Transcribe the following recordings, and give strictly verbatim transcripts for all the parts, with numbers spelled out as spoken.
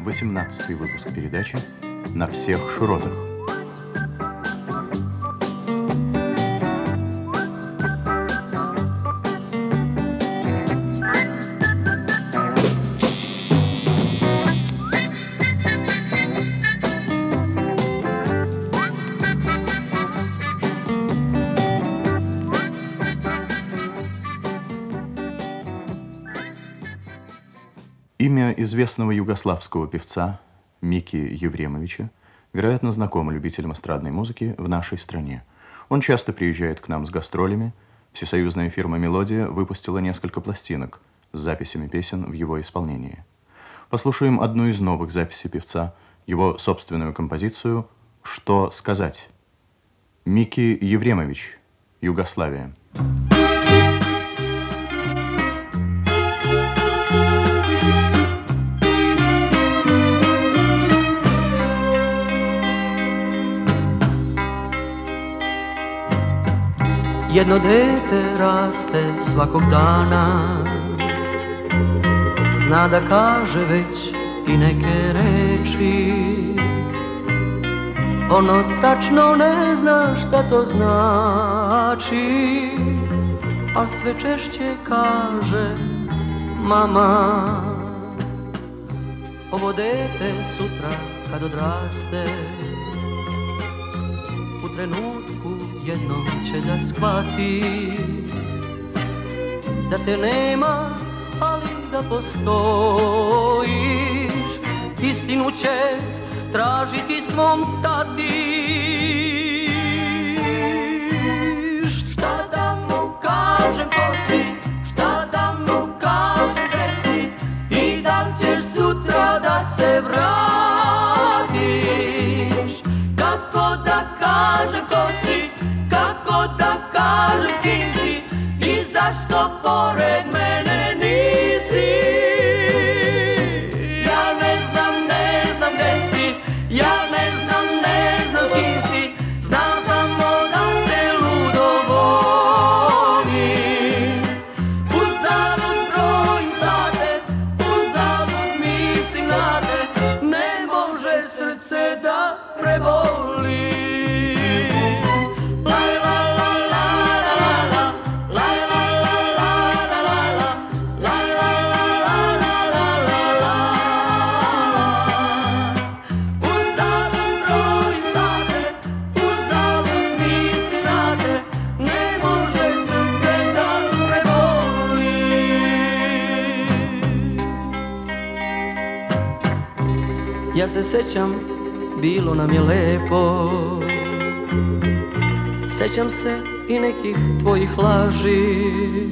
восемнадцатый выпуск передачи «На всех широтах». Имя известного югославского певца Мики Евремовича, вероятно, знакомо любителям эстрадной музыки в нашей стране. Он часто приезжает к нам с гастролями. Всесоюзная фирма «Мелодия» выпустила несколько пластинок с записями песен в его исполнении. Послушаем одну из новых записей певца, его собственную композицию «Что сказать?». Мики Евремович, Югославия. Jedno dete raste svakog dana, zna da kaže već i neke reči. Ono tačno ne zna šta to znači, a sve češće kaže mama. Ovo dete sutra kad odraste, u trenutku jednom će da shvati da te nema, ali da postojiš. Istinu će tražiti svom tati. Šta da mu kažem ko si, šta da mu kažem gde si, i da li ćeš sutra da se vratiš. Kako da kažem ko si, kako da kažem s kim si, i zašto pored mene nisi. Ja ne znam, ne znam gde si, ja ne znam, ne znam s kim si, znam samo da te ludo volim. Uzalud brojim sate, uzalud mislim na te, ne može srce da preboli. Ja se sećam, bilo nam je lepo, sećam se i nekih tvojih laži.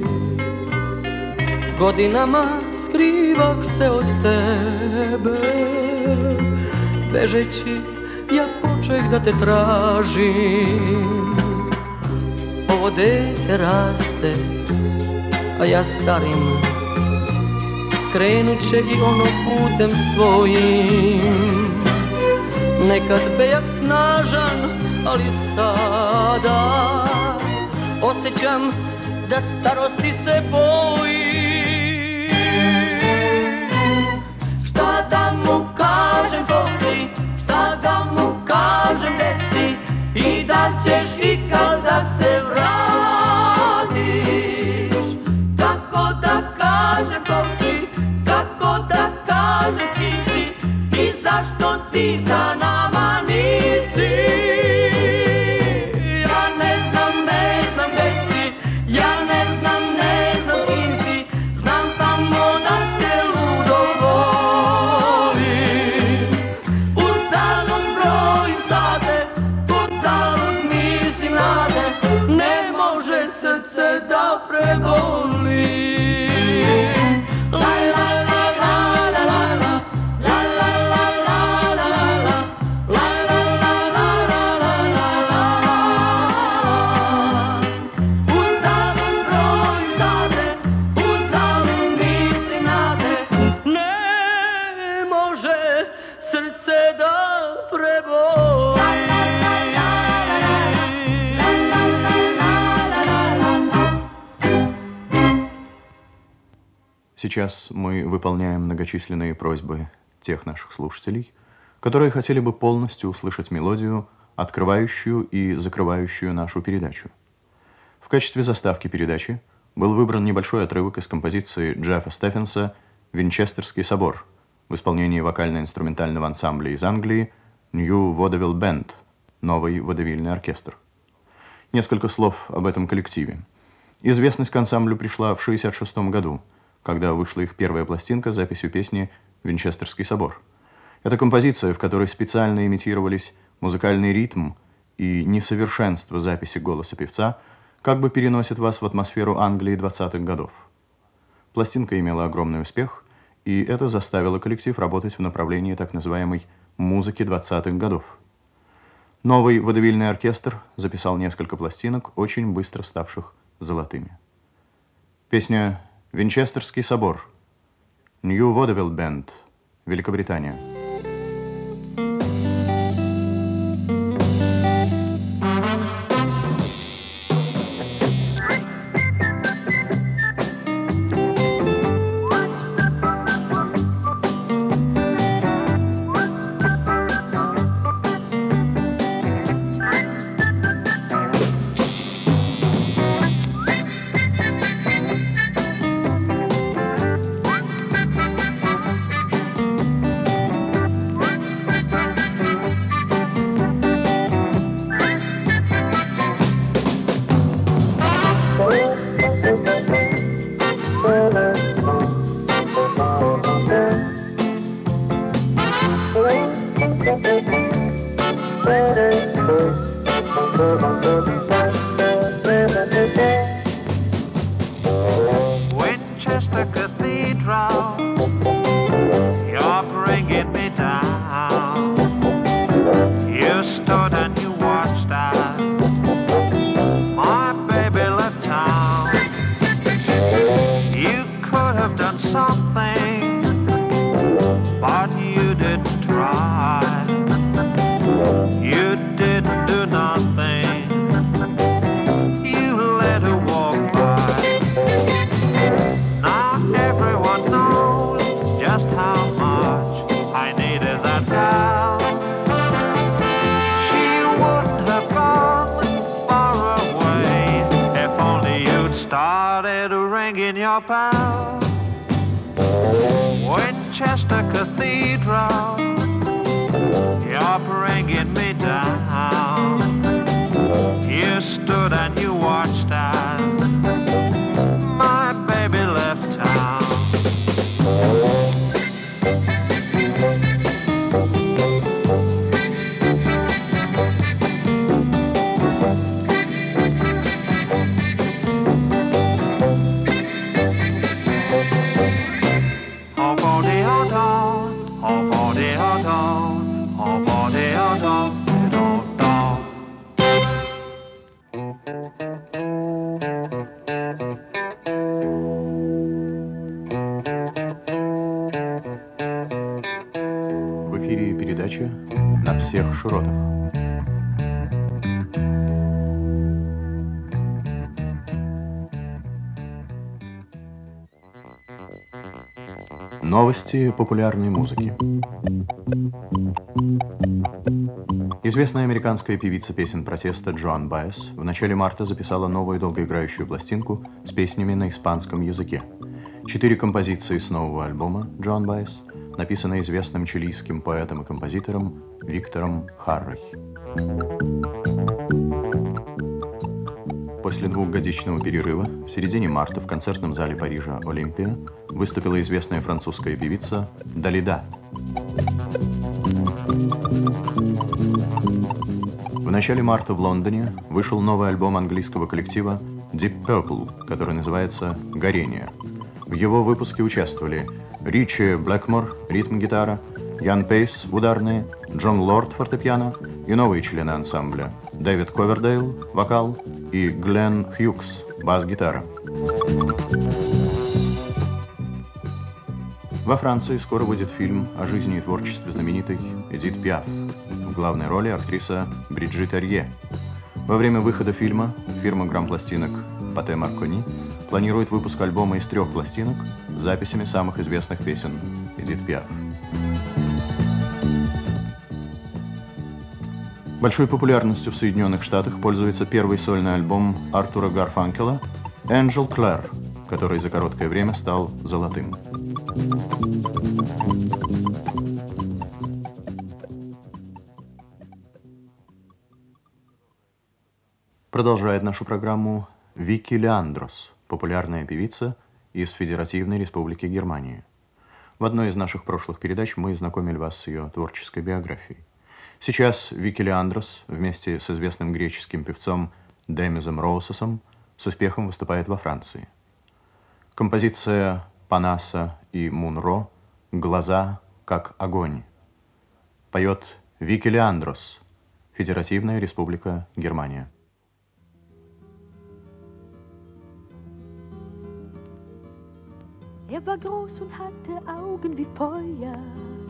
Godinama skrivak se od tebe, bežeći ja počeh da te tražim. Ovo dete raste, a ja starim, krenut će i ono putem svojim. Nekad bejak snažan, ali sada osjećam da starosti se bojim. Šta da mu kažem ko si, šta da mu kažem gde si, i da li ćeš ikad da se vratiš. Kako da kažem ko si, kako da kažem s kim si, i zašto ti za nama nisi. Ja ne znam, ne znam gde si, ja ne znam, ne znam s kim si, znam samo da te ludo volim. Uzalud brojim sate, uzalud mislim na te, ne može srce da preboli. Сейчас мы выполняем многочисленные просьбы тех наших слушателей, которые хотели бы полностью услышать мелодию, открывающую и закрывающую нашу передачу. В качестве заставки передачи был выбран небольшой отрывок из композиции Джеффа Стефенса «Винчестерский собор» в исполнении вокально-инструментального ансамбля из Англии New Vaudeville Band, новый водевильный оркестр. Несколько слов об этом коллективе. Известность к ансамблю пришла в шестьдесят шестом году, когда вышла их первая пластинка с записью песни «Винчестерский собор». Это композиция, в которой специально имитировались музыкальный ритм и несовершенство записи голоса певца, как бы переносит вас в атмосферу Англии двадцатых годов. Пластинка имела огромный успех, и это заставило коллектив работать в направлении так называемой «музыки двадцатых годов». Новый водевильный оркестр записал несколько пластинок, очень быстро ставших золотыми. Песня «Винчестерский собор», New Vaudeville Band, Великобритания. Winchester Cathedral, you're bringing me down. You stood and you watched as my baby left town. You could have done something, but you didn't try. You didn't do nothing. You let her walk by. Now everyone knows just how much I needed that gal. She wouldn't have gone far away if only you'd started ringing your bell. Winchester Cathedral, you're bringing me down. You stood and you watched as my baby left town. Oh, body, oh, don, oh, body, oh, don, oh, body, oh, don, don, don. В эфире передача «На всех широтах». Новости популярной музыки. Известная американская певица песен протеста Джоан Баэс в начале марта записала новую долгоиграющую пластинку с песнями на испанском языке. Четыре композиции с нового альбома Джоан Баэс написаны известным чилийским поэтом и композитором Виктором Харрой. После двухгодичного перерыва в середине марта в концертном зале Парижа «Олимпия» выступила известная французская певица Далида. В начале марта в Лондоне вышел новый альбом английского коллектива Deep Purple, который называется «Горение». В его выпуске участвовали Ричи Блэкмор, ритм-гитара, Ян Пейс, ударные, Джон Лорд, фортепиано и новые члены ансамбля Дэвид Ковердейл, вокал, и Глен Хьюкс, бас-гитара. Во Франции скоро выйдет фильм о жизни и творчестве знаменитой Эдит Пиаф. В главной роли актриса Бриджит Арье. Во время выхода фильма фирма грампластинок Пате Маркони планирует выпуск альбома из трех пластинок с записями самых известных песен Эдит Пиаф. Большой популярностью в Соединенных Штатах пользуется первый сольный альбом Артура Гарфанкела «Angel Clare», который за короткое время стал золотым. Продолжает нашу программу Вики Леандрос, популярная певица из Федеративной Республики Германии. В одной из наших прошлых передач мы знакомили вас с ее творческой биографией. Сейчас Вики Леандрос вместе с известным греческим певцом Демизом Роусосом с успехом выступает во Франции. Композиция Панаса и Мунро «Глаза как огонь». Поет Вики Леандрос, Федеративная Республика Германия. Er war groß und hatte Augen wie Feuer,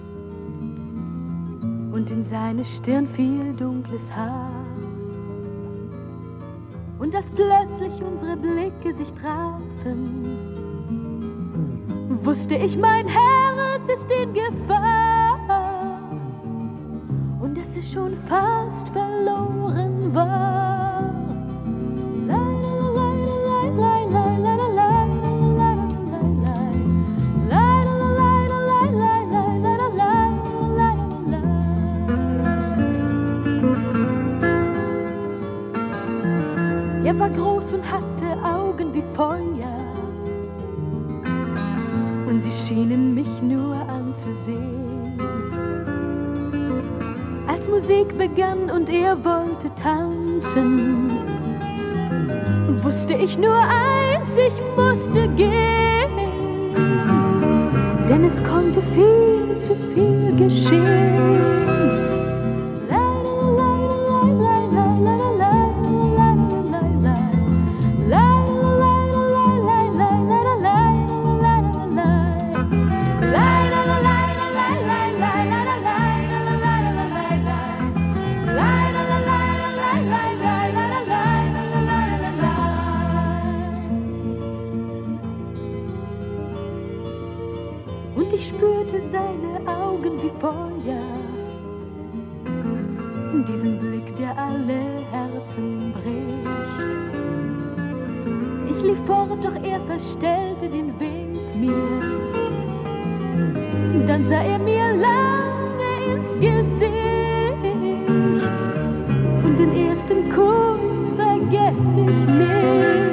und in seine Stirn fiel dunkles Haar. Und als plötzlich unsere Blicke sich trafen, wusste ich, mein Herz ist in Gefahr und dass es schon fast verloren war. Er war groß und hatte Augen wie Feuer, und sie schienen mich nur anzusehen. Als Musik begann und er wollte tanzen, wusste ich nur eins, ich musste gehen, denn es konnte viel zu viel geschehen. Und ich spürte seine Augen wie Feuer, diesen Blick, der alle Herzen bricht. Ich lief fort, doch er verstellte den Weg mir. Dann sah er mir lange ins Gesicht, und den ersten Kuss vergesse ich nicht.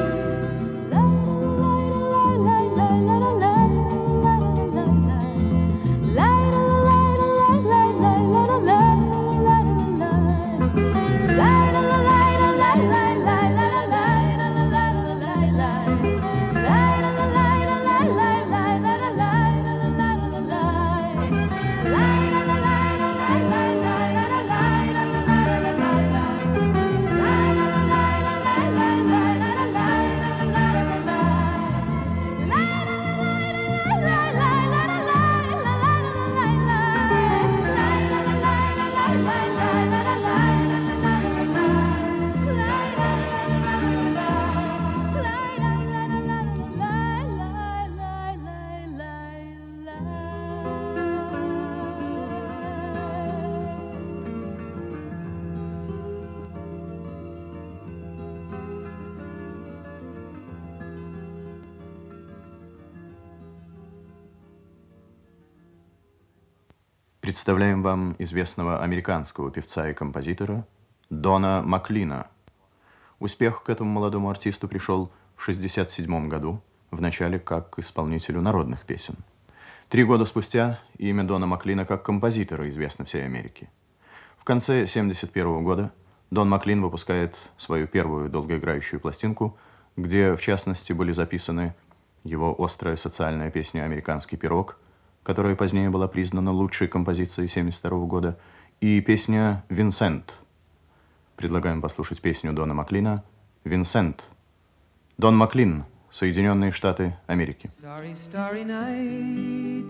Представляем вам известного американского певца и композитора Дона Маклина. Успех к этому молодому артисту пришел в шестьдесят седьмом году, вначале как исполнителю народных песен. Три года спустя имя Дона Маклина как композитора известно всей Америке. В конце семьдесят первого года Дон Маклин выпускает свою первую долгоиграющую пластинку, где, в частности, были записаны его острая социальная песня «Американский пирог», которая позднее была признана лучшей композицией семьдесят второго года, и песня «Винсент». Предлагаем послушать песню Дона Маклина «Винсент». Дон Маклин, Соединенные Штаты Америки. Starry, starry night.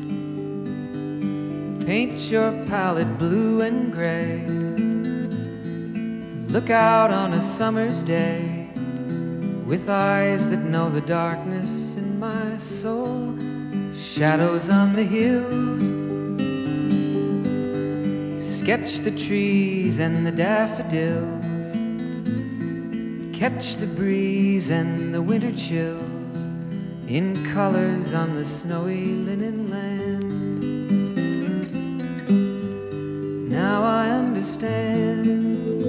Paint your palette blue and gray. Look out on a summer's day with eyes that know the darkness in my soul. Shadows on the hills, sketch the trees and the daffodils, catch the breeze and the winter chills in colors on the snowy linen land. Now I understand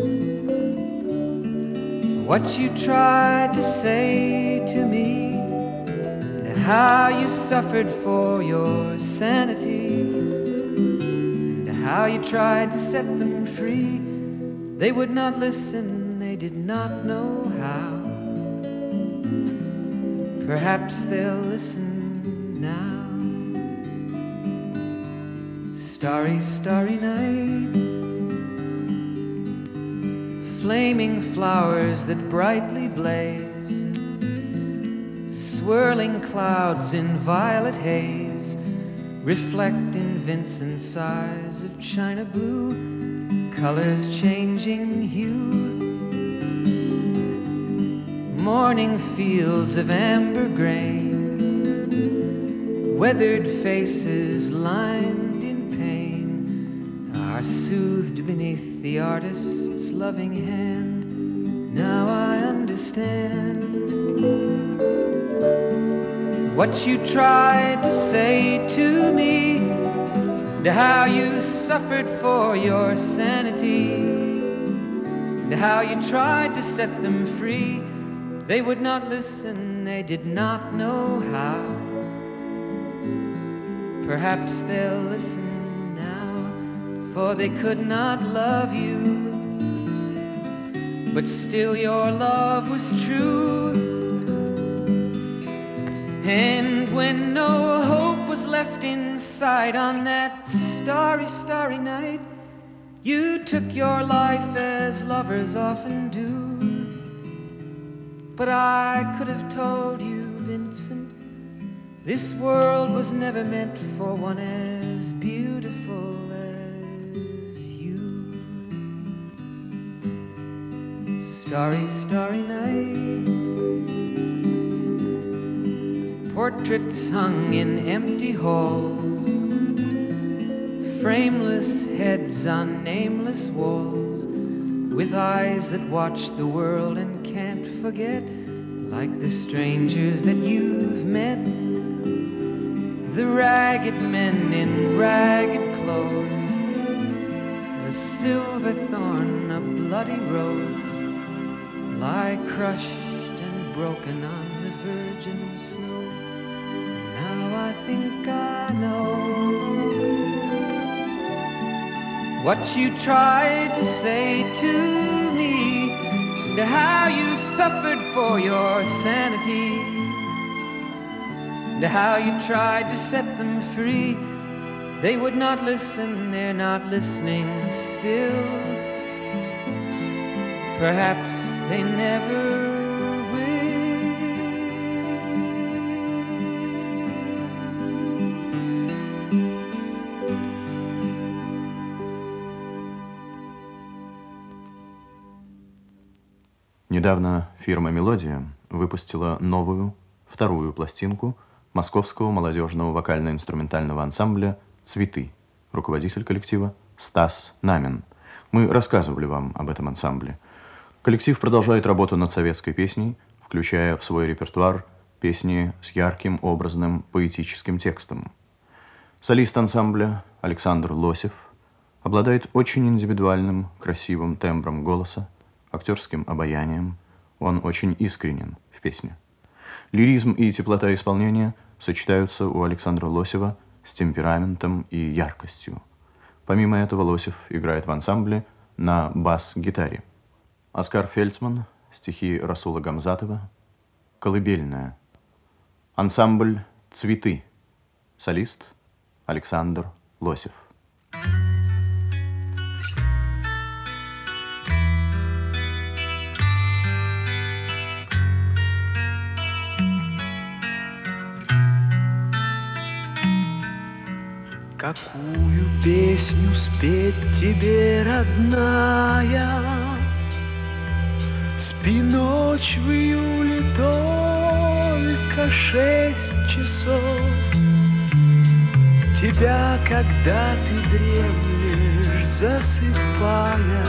what you tried to say to me, and how you suffered for your sanity, and how you tried to set them free. They would not listen, they did not know how. Perhaps they'll listen now. Starry, starry night, flaming flowers that brightly blaze, swirling clouds in violet haze, reflect in Vincent's eyes of china blue, colors changing hue. Morning fields of amber grain, weathered faces lined in pain, are soothed beneath the artist's loving hand. Now I understand what you tried to say to me, and how you suffered for your sanity, and how you tried to set them free. They would not listen, they did not know how. Perhaps they'll listen now, for they could not love you, but still your love was true. And when no hope was left inside on that starry, starry night, you took your life as lovers often do. But I could have told you, Vincent, this world was never meant for one as beautiful as you. Starry, starry night, portraits hung in empty halls, frameless heads on nameless walls, with eyes that watch the world and can't forget, like the strangers that you've met, the ragged men in ragged clothes, a silver thorn, a bloody rose, lie crushed and broken on the virgin snow. Now I think I know what you tried to say to me, and how you suffered for your sanity, and how you tried to set them free. They would not listen, they're not listening still. Perhaps they never Недавно фирма «Мелодия» выпустила новую, вторую пластинку московского молодежного вокально-инструментального ансамбля «Цветы». Руководитель коллектива Стас Намин. Мы рассказывали вам об этом ансамбле. Коллектив продолжает работу над советской песней, включая в свой репертуар песни с ярким, образным, поэтическим текстом. Солист ансамбля Александр Лосев обладает очень индивидуальным, красивым тембром голоса, актерским обаянием. Он очень искренен в песне. Лиризм и теплота исполнения сочетаются у Александра Лосева с темпераментом и яркостью. Помимо этого, Лосев играет в ансамбле на бас-гитаре. Оскар Фельдсман, стихи Расула Гамзатова, «Колыбельная». Ансамбль «Цветы». Солист Александр Лосев. Какую песню спеть тебе, родная? Спи ночь в июле только шесть часов. Тебя, когда ты дремлешь, лишь засыпая.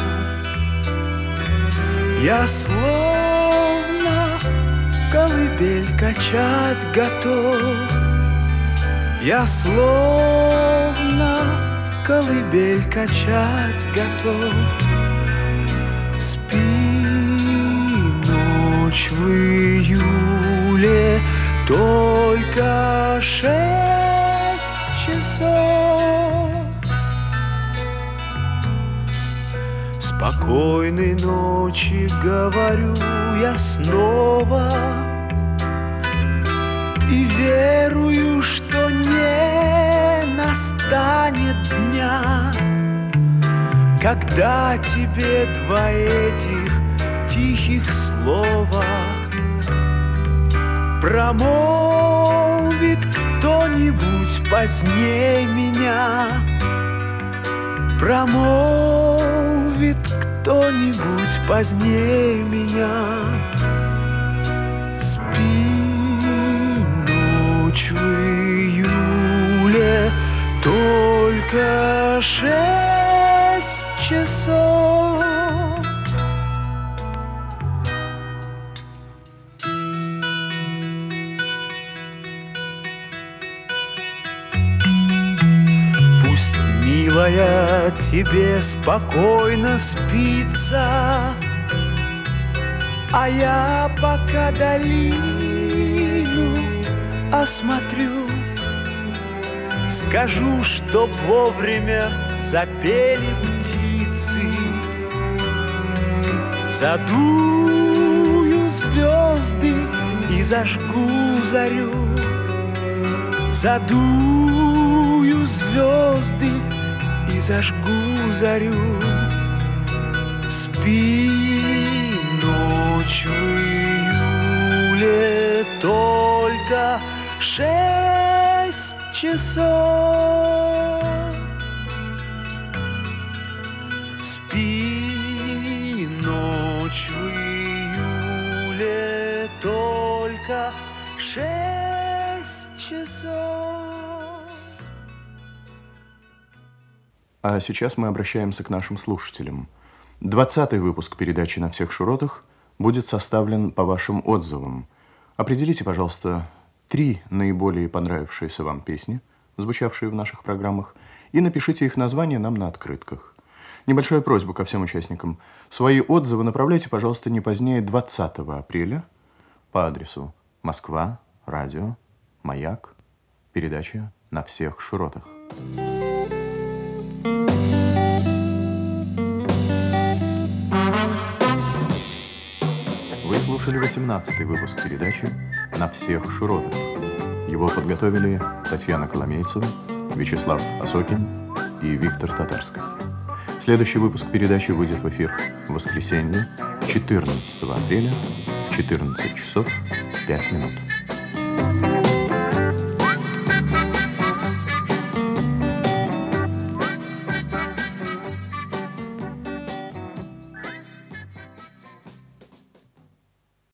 Я словно колыбель качать готов. Я словно колыбель качать готов. Спи ночь в июле, только шесть часов. Спокойной ночи, говорю я снова, и верую, что не настанет дня, когда тебе два этих тихих слова промолвит кто-нибудь позднее меня. Промолвит кто-нибудь позднее меня. Спи ночь в июле, только шесть часов. Пусть, милая, тебе спокойно спится, а я пока долину осмотрю. Скажу, чтоб вовремя запели птицы. Задую звезды и зажгу зарю. Задую звезды и зажгу зарю. Спи ночь в июле, только шесть часов. Спи ночь в июле, только шесть часов. А сейчас мы обращаемся к нашим слушателям. Двадцатый выпуск передачи «На всех широтах» будет составлен по вашим отзывам. Определите, пожалуйста, три наиболее понравившиеся вам песни, звучавшие в наших программах, и напишите их названия нам на открытках. Небольшая просьба ко всем участникам. Свои отзывы направляйте, пожалуйста, не позднее двадцатого апреля по адресу Москва, радио, Маяк, передача «На всех широтах». Вы слушали восемнадцатый выпуск передачи «На всех широтах». Его подготовили Татьяна Коломейцева, Вячеслав Осокин и Виктор Татарский. Следующий выпуск передачи выйдет в эфир в воскресенье, четырнадцатого апреля в четырнадцать часов пять минут.